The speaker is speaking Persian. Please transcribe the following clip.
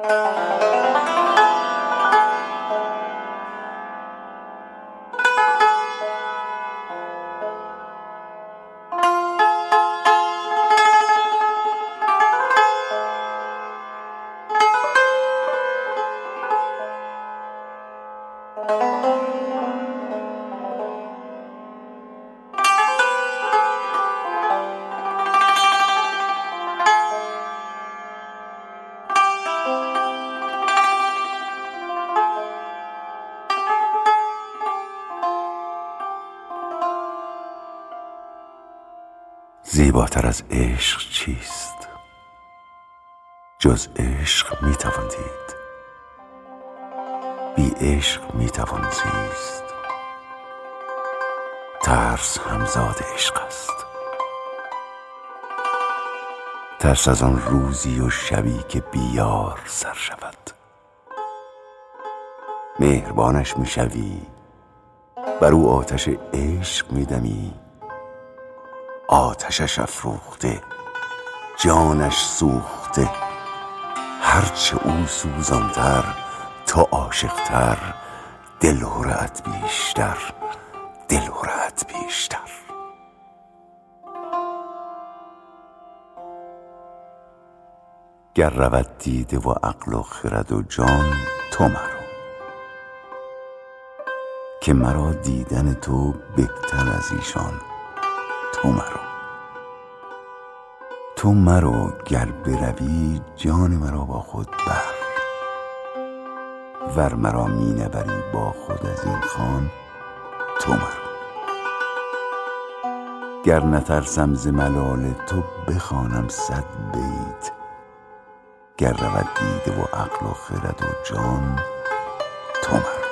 زیباتر از عشق چیست؟ جز عشق میتوان دید، بی عشق میتوان زیست. ترس همزاد عشق است، ترس از آن روزی و شبی که بی یار سر شود. مهربانش میشوی، بر او آتش عشق میدمی. آتشش افروخته، جانش سوخته، هرچه او سوزانتر تو عاشقتر. دلهره‌ات بیشتر، دلهره‌ات بیشتر. گر رود دیده و عقل و خرد و جان تو مرو، که مرا دیدن تو بهتر از ایشان. تو مرو، تو مرو، گر بروی جان مرا با خود بر. ور مرا می نبری با خود از این خان، تو مرو. گر نترسم ز ملال تو بخوانم 100 بیت. گر رود دیده و عقل و خرد و جان تو مرو.